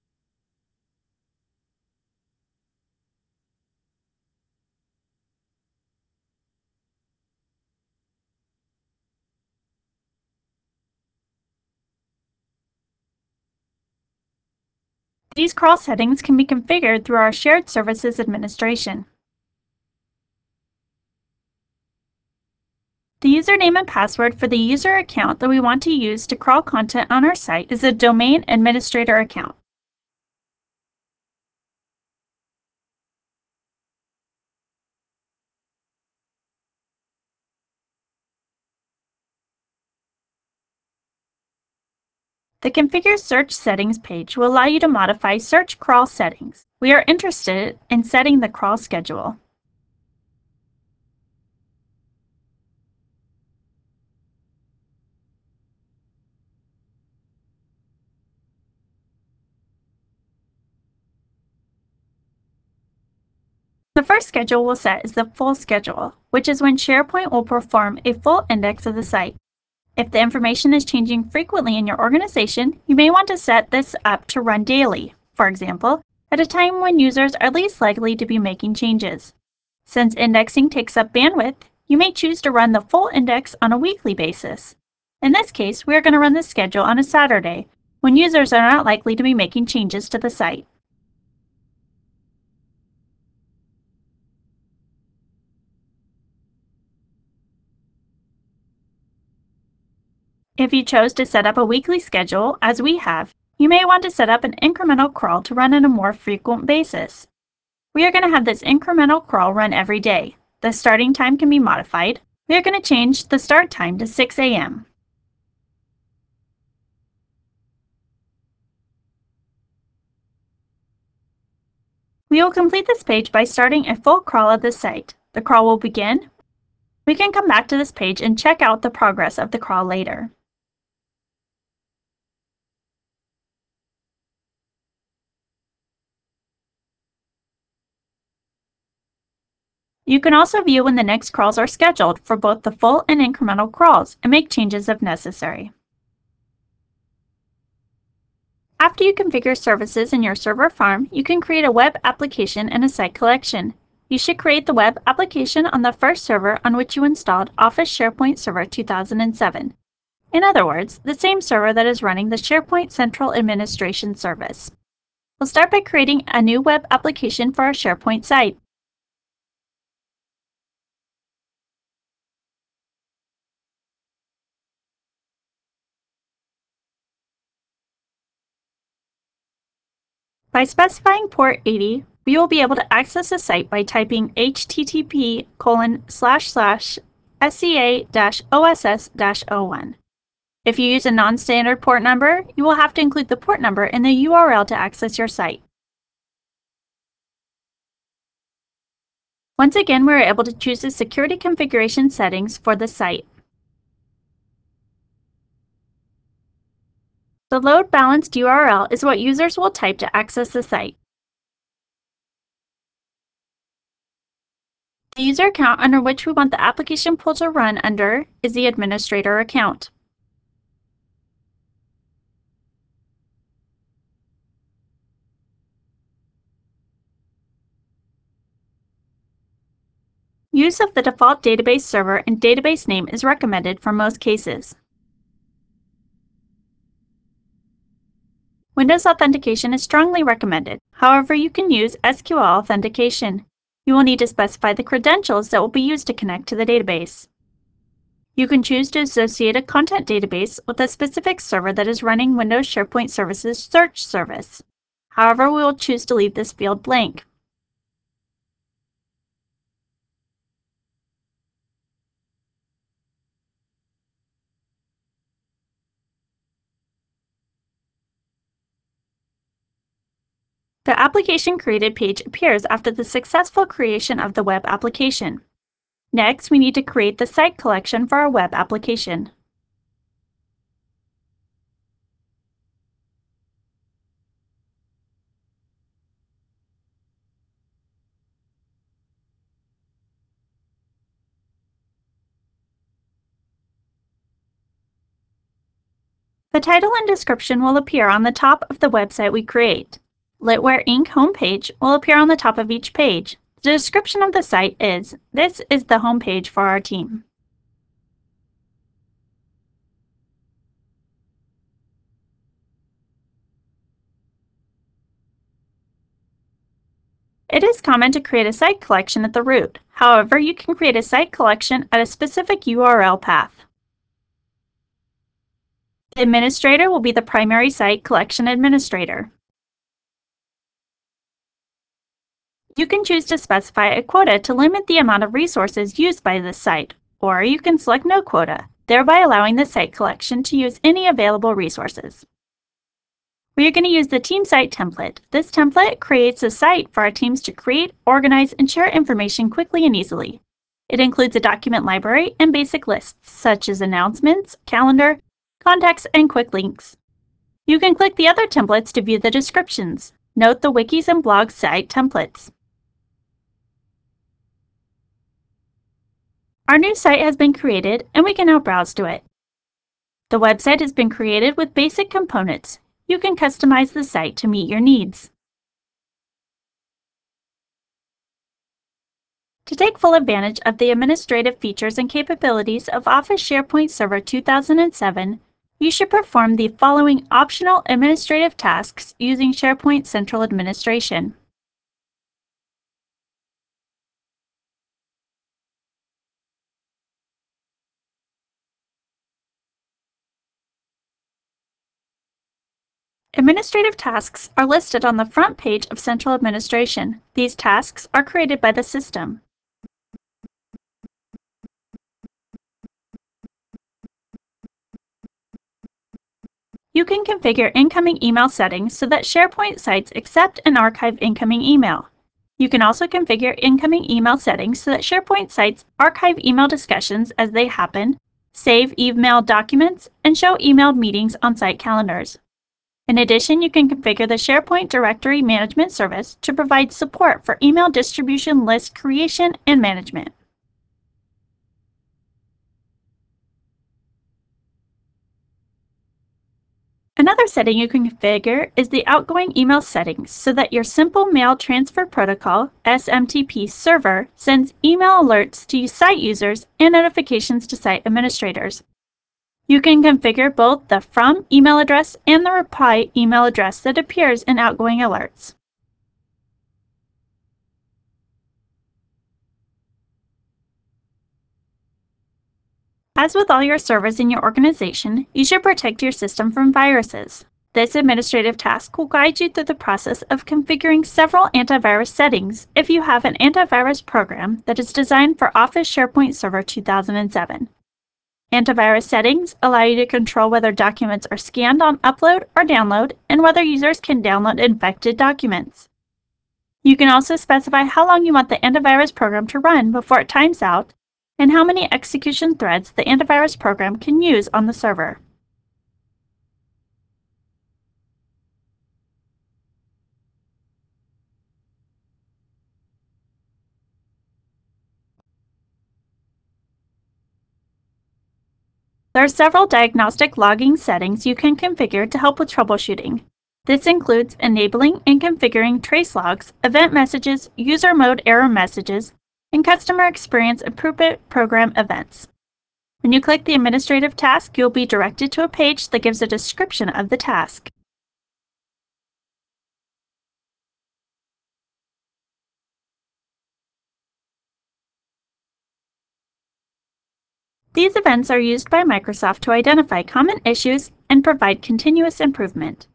These crawl settings can be configured through our Shared Services administration. The username and password for the user account that we want to use to crawl content on our site is a domain administrator account. The Configure Search Settings page will allow you to modify search crawl settings. We are interested in setting the crawl schedule. The first schedule we'll set is the full schedule, which is when SharePoint will perform a full index of the site. If the information is changing frequently in your organization, you may want to set this up to run daily, for example, at a time when users are least likely to be making changes. Since indexing takes up bandwidth, you may choose to run the full index on a weekly basis. In this case, we are going to run the schedule on a Saturday, when users are not likely to be making changes to the site. If you chose to set up a weekly schedule, as we have, you may want to set up an incremental crawl to run on a more frequent basis. We are going to have this incremental crawl run every day. The starting time can be modified. We are going to change the start time to 6 a.m. We will complete this page by starting a full crawl of the site. The crawl will begin. We can come back to this page and check out the progress of the crawl later. You can also view when the next crawls are scheduled for both the full and incremental crawls and make changes if necessary. After you configure services in your server farm, you can create a web application and a site collection. You should create the web application on the first server on which you installed Office SharePoint Server 2007. In other words, the same server that is running the SharePoint Central Administration service. We'll start by creating a new web application for our SharePoint site. By specifying port 80, we will be able to access the site by typing http://sea-oss-01. If you use a non-standard port number, you will have to include the port number in the URL to access your site. Once again, we are able to choose the security configuration settings for the site. The load balanced URL is what users will type to access the site. The user account under which we want the application pool to run under is the administrator account. Use of the default database server and database name is recommended for most cases. Windows authentication is strongly recommended. However, you can use SQL authentication. You will need to specify the credentials that will be used to connect to the database. You can choose to associate a content database with a specific server that is running Windows SharePoint Services search service. However, we will choose to leave this field blank. The Application Created page appears after the successful creation of the web application. Next, we need to create the site collection for our web application. The title and description will appear on the top of the website we create. Litware Inc. homepage will appear on the top of each page. The description of the site is, "This is the homepage for our team." It is common to create a site collection at the root. However, you can create a site collection at a specific URL path. The administrator will be the primary site collection administrator. You can choose to specify a quota to limit the amount of resources used by this site, or you can select no quota, thereby allowing the site collection to use any available resources. We are going to use the team site template. This template creates a site for our teams to create, organize, and share information quickly and easily. It includes a document library and basic lists, such as announcements, calendar, contacts, and quick links. You can click the other templates to view the descriptions. Note the wikis and blogs site templates. Our new site has been created, and we can now browse to it. The website has been created with basic components. You can customize the site to meet your needs. To take full advantage of the administrative features and capabilities of Office SharePoint Server 2007, you should perform the following optional administrative tasks using SharePoint Central Administration. Administrative tasks are listed on the front page of Central Administration. These tasks are created by the system. You can configure incoming email settings so that SharePoint sites accept and archive incoming email. You can also configure incoming email settings so that SharePoint sites archive email discussions as they happen, save email documents, and show emailed meetings on site calendars. In addition, you can configure the SharePoint Directory Management Service to provide support for email distribution list creation and management. Another setting you can configure is the outgoing email settings so that your Simple Mail Transfer Protocol (SMTP) server sends email alerts to site users and notifications to site administrators. You can configure both the From email address and the Reply email address that appears in outgoing alerts. As with all your servers in your organization, you should protect your system from viruses. This administrative task will guide you through the process of configuring several antivirus settings if you have an antivirus program that is designed for Office SharePoint Server 2007. Antivirus settings allow you to control whether documents are scanned on upload or download and whether users can download infected documents. You can also specify how long you want the antivirus program to run before it times out and how many execution threads the antivirus program can use on the server. There are several diagnostic logging settings you can configure to help with troubleshooting. This includes enabling and configuring trace logs, event messages, user mode error messages, and customer experience improvement program events. When you click the administrative task, you'll be directed to a page that gives a description of the task. These events are used by Microsoft to identify common issues and provide continuous improvement.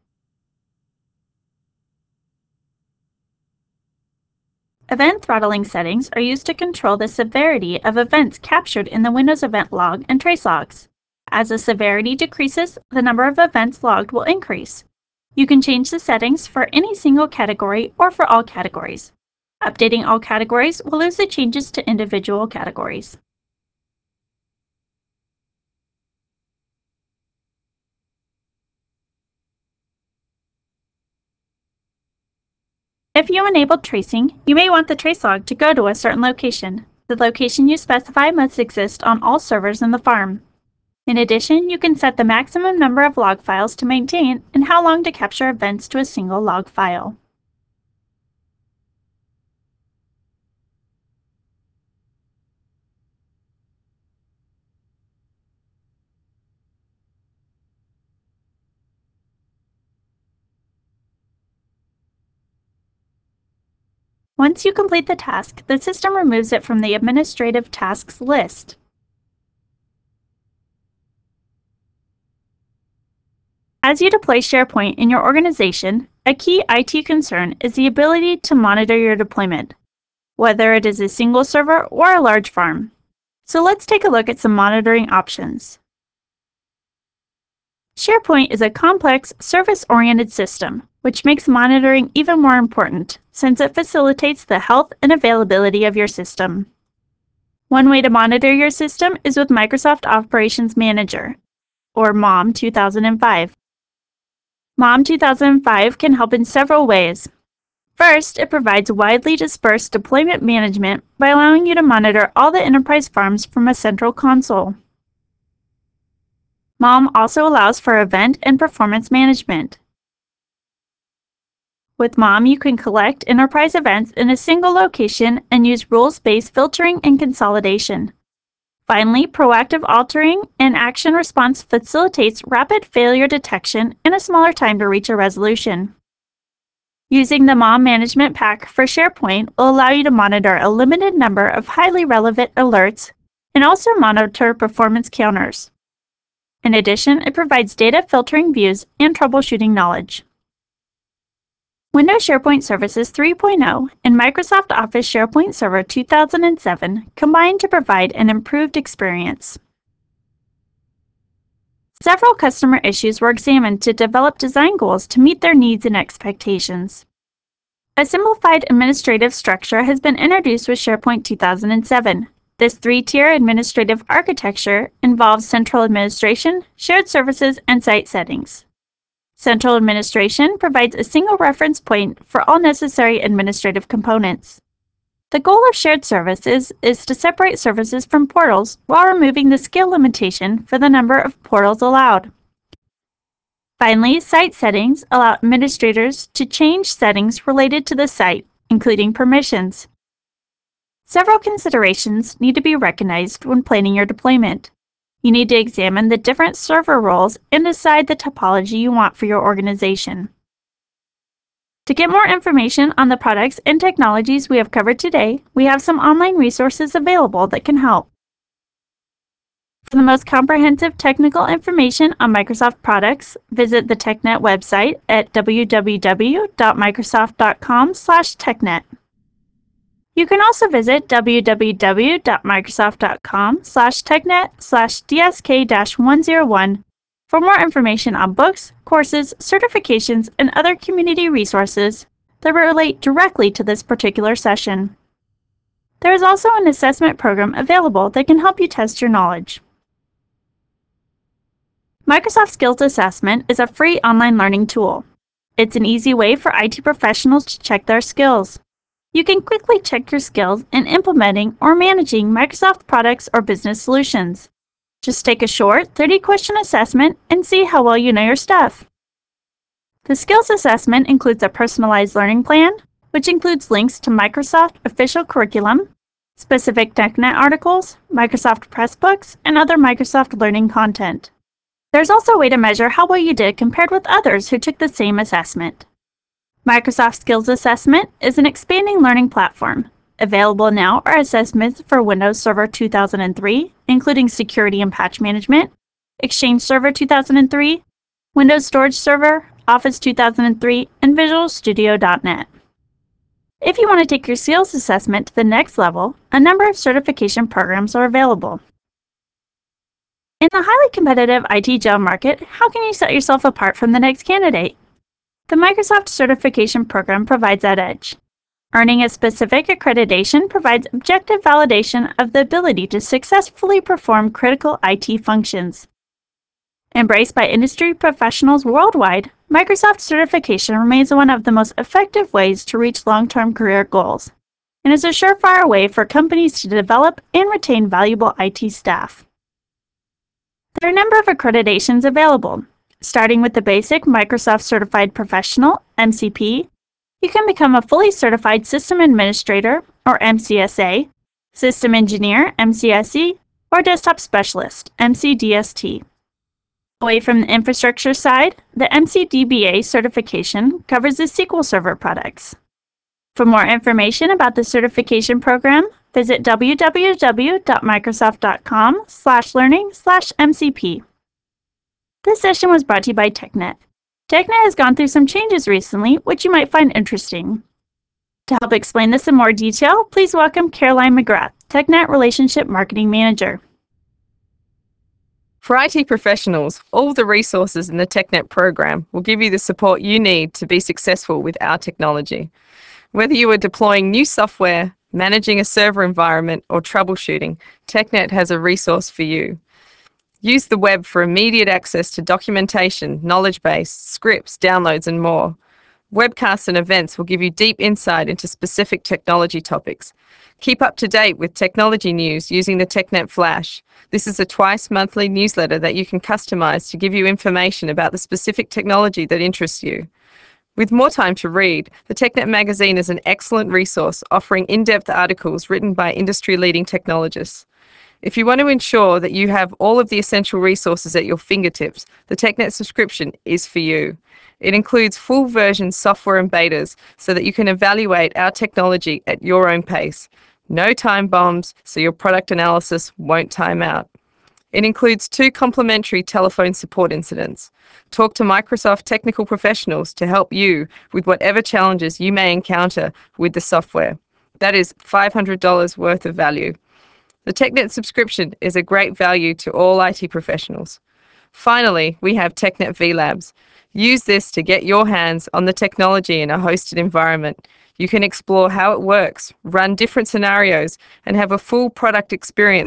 Event throttling settings are used to control the severity of events captured in the Windows event log and trace logs. As the severity decreases, the number of events logged will increase. You can change the settings for any single category or for all categories. Updating all categories will lose the changes to individual categories. If you enabled tracing, you may want the trace log to go to a certain location. The location you specify must exist on all servers in the farm. In addition, you can set the maximum number of log files to maintain and how long to capture events to a single log file. Once you complete the task, the system removes it from the administrative tasks list. As you deploy SharePoint in your organization, a key IT concern is the ability to monitor your deployment, whether it is a single server or a large farm. So let's take a look at some monitoring options. SharePoint is a complex, service-oriented system, which makes monitoring even more important since it facilitates the health and availability of your system. One way to monitor your system is with Microsoft Operations Manager, or MOM 2005. MOM 2005 can help in several ways. First, it provides widely dispersed deployment management by allowing you to monitor all the enterprise farms from a central console. MOM also allows for event and performance management. With MOM, you can collect enterprise events in a single location and use rules-based filtering and consolidation. Finally, proactive altering and action response facilitates rapid failure detection in a smaller time to reach a resolution. Using the MOM Management Pack for SharePoint will allow you to monitor a limited number of highly relevant alerts and also monitor performance counters. In addition, it provides data filtering views and troubleshooting knowledge. Windows SharePoint Services 3.0 and Microsoft Office SharePoint Server 2007 combine to provide an improved experience. Several customer issues were examined to develop design goals to meet their needs and expectations. A simplified administrative structure has been introduced with SharePoint 2007. This three-tier administrative architecture involves central administration, shared services, and site settings. Central Administration provides a single reference point for all necessary administrative components. The goal of shared services is to separate services from portals while removing the scale limitation for the number of portals allowed. Finally, site settings allow administrators to change settings related to the site, including permissions. Several considerations need to be recognized when planning your deployment. You need to examine the different server roles and decide the topology you want for your organization. To get more information on the products and technologies we have covered today, we have some online resources available that can help. For the most comprehensive technical information on Microsoft products, visit the TechNet website at www.microsoft.com/technet. You can also visit www.microsoft.com/technet/dsk-101 for more information on books, courses, certifications, and other community resources that relate directly to this particular session. There is also an assessment program available that can help you test your knowledge. Microsoft Skills Assessment is a free online learning tool. It's an easy way for IT professionals to check their skills. You can quickly check your skills in implementing or managing Microsoft products or business solutions. Just take a short 30-question assessment and see how well you know your stuff. The Skills Assessment includes a personalized learning plan, which includes links to Microsoft official curriculum, specific TechNet articles, Microsoft Pressbooks, and other Microsoft learning content. There's also a way to measure how well you did compared with others who took the same assessment. Microsoft Skills Assessment is an expanding learning platform. Available now are assessments for Windows Server 2003, including security and patch management, Exchange Server 2003, Windows Storage Server, Office 2003, and Visual Studio.net. If you want to take your skills assessment to the next level, a number of certification programs are available. In the highly competitive IT job market, how can you set yourself apart from the next candidate? The Microsoft Certification Program provides that edge. Earning a specific accreditation provides objective validation of the ability to successfully perform critical IT functions. Embraced by industry professionals worldwide, Microsoft certification remains one of the most effective ways to reach long-term career goals, and is a surefire way for companies to develop and retain valuable IT staff. There are a number of accreditations available. Starting with the basic Microsoft Certified Professional, MCP, you can become a fully certified System Administrator, or MCSA, System Engineer, MCSE, or Desktop Specialist, MCDST. Away from the infrastructure side, the MCDBA certification covers the SQL Server products. For more information about the certification program, visit www.microsoft.com/learning/MCP. This session was brought to you by TechNet. TechNet has gone through some changes recently, which you might find interesting. To help explain this in more detail, please welcome Caroline McGrath, TechNet Relationship Marketing Manager. For IT professionals, all the resources in the TechNet program will give you the support you need to be successful with our technology. Whether you are deploying new software, managing a server environment, or troubleshooting, TechNet has a resource for you. Use the web for immediate access to documentation, knowledge base, scripts, downloads, and more. Webcasts and events will give you deep insight into specific technology topics. Keep up to date with technology news using the TechNet Flash. This is a twice-monthly newsletter that you can customize to give you information about the specific technology that interests you. With more time to read, the TechNet magazine is an excellent resource offering in-depth articles written by industry-leading technologists. If you want to ensure that you have all of the essential resources at your fingertips, the TechNet subscription is for you. It includes full version software and betas so that you can evaluate our technology at your own pace. No time bombs, so your product analysis won't time out. It includes 2 complimentary telephone support incidents. Talk to Microsoft technical professionals to help you with whatever challenges you may encounter with the software. That is $500 worth of value. The TechNet subscription is a great value to all IT professionals. Finally, we have TechNet vLabs. Use this to get your hands on the technology in a hosted environment. You can explore how it works, run different scenarios, and have a full product experience